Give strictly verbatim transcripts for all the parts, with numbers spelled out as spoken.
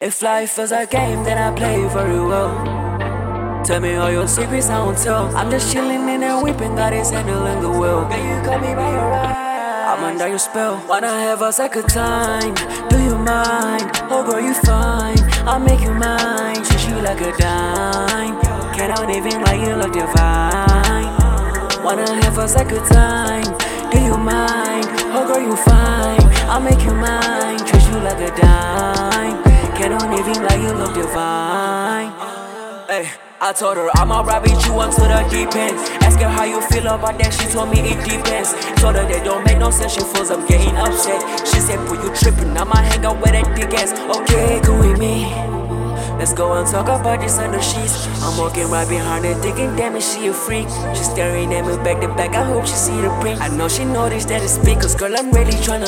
If life is a game, then I play it very well. Tell me all your secrets, I won't tell. I'm just chilling in there weeping, God is handling the will. Girl, you got me by your eyes, I'm under your spell. Wanna have a second time, do you mind? Oh girl, you fine, I'll make you mine. Treat you like a dime, cannot even lie, you look divine. Wanna have a second time, do you mind? Oh girl, you fine, I'll make you mine. Treat you like a dime, cannot even lie, you look divine. Hey, I told her I'ma ride with you onto the deep end. Ask her how you feel about that, she told me it depends. Told her that don't make no sense, she feels I'm getting upset. She said, boy, you trippin', I'ma hang out with that dick ass. Okay, come with me, let's go and talk about this under sheets. I'm walking right behind her, thinking, damn it, she a freak. She staring at me back to back, I hope she see the print. I know she noticed that it's big, cause girl, I'm really tryna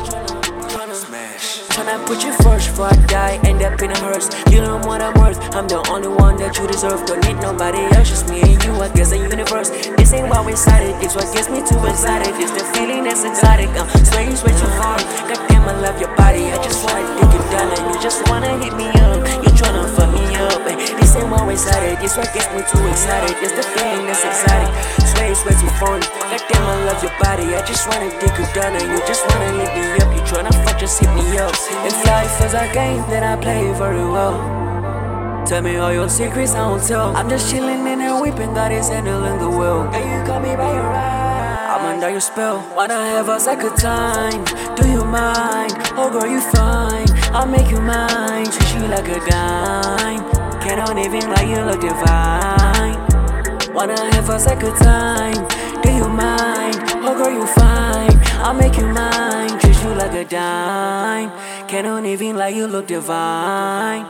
smash. Tryna put you first before I die, end up in a hearse. You know what I'm worth, I'm the only one that you deserve. Don't need nobody else, just me and you, I guess the universe. This ain't what we decided, this what gets me too excited. It's the feeling that's exotic, I'm swear you swear too far. Goddamn, I love your body, I just wanna dig it down. And you just wanna hit me up, you tryna fuck me up. And this ain't what we decided, this what gets me too excited. It's the feeling that's exotic, swear you swear too far. Goddamn, I love your body, I just wanna dig it down. And you just wanna hit me up, you tryna fuck, just hit me up. If life is a game, then I play it very well. Tell me all your secrets, I won't tell. I'm just chilling in there weeping, God is handling the will. Girl, you got me by your eyes, I'm under your spell. Wanna have a second time, do you mind? Oh girl, you fine, I'll make you mine. Treat you like a dime, cannot even lie, you look divine. Wanna have a second time, do you mind? Oh girl, you fine, I'll make you mine. Treat you like a dime, cannot even lie, you look divine.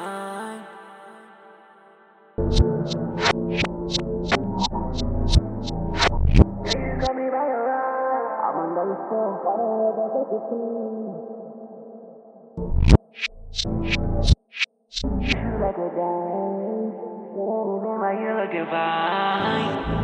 Like a dime, you look divine.